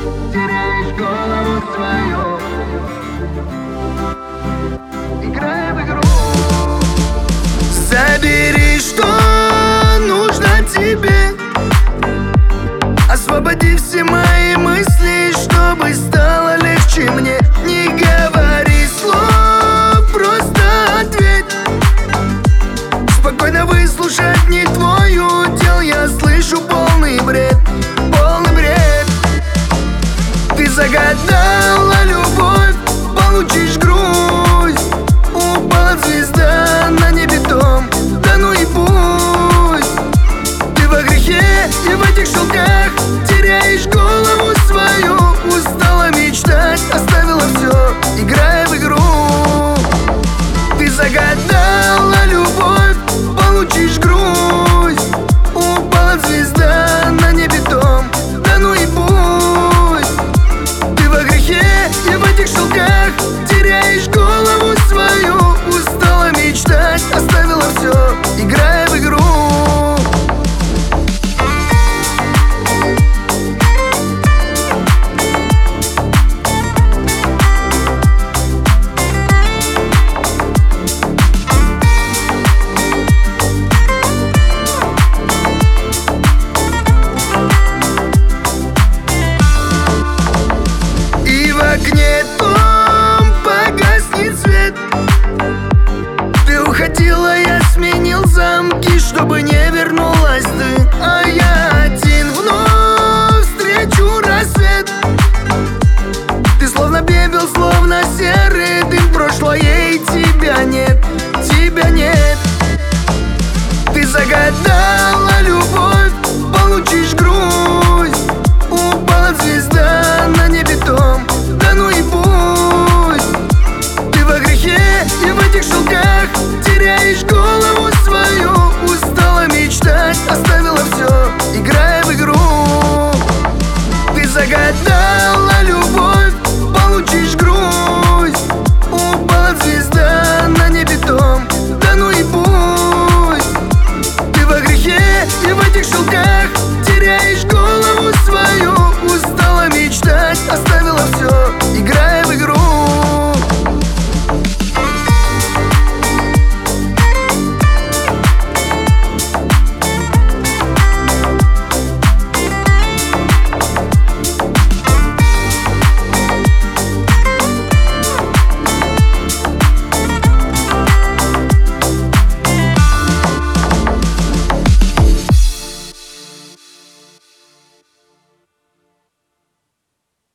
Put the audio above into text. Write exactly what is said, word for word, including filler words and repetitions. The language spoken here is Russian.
теряешь голову свою, играя в игру. Забери, что нужно тебе, освободи все мои мысли, чтобы стало легче мне. Не говори слов, просто ответь. Спокойно выслушать не твой удел, я слышу полный бред, полный бред. Ты загадала любовь, получишь грусть. Упала звезда на небе том, да ну и пусть. Ты во грехе и в этих шелках теряешь голову свою. Устала мечтать, оставила все, играя в игру. Ты загадала любовь, получишь грусть. Упала звезда на небе том, да ну и пусть. Ты во грехе и в этих шелках теряешь голову свою. Устала мечтать, оставила все, играя в игру. В окне том погаснет свет. Ты уходила, я сменил замки, чтобы не вернулась ты. А я один вновь встречу рассвет. Ты словно пепел, словно серый дым. Прошлое и тебя нет, тебя нет. Ты загадала любовь, получишь грусть. Упала звезда на небе том, да ну и пусть. Ты во грехе и в этих шелках теряешь голову свою. Устала мечтать, оставила все, играя в игру. Ты загадала любовь, получишь грусть. Упала звезда на небе том, да ну и пусть. Ты во грехе и в этих шелках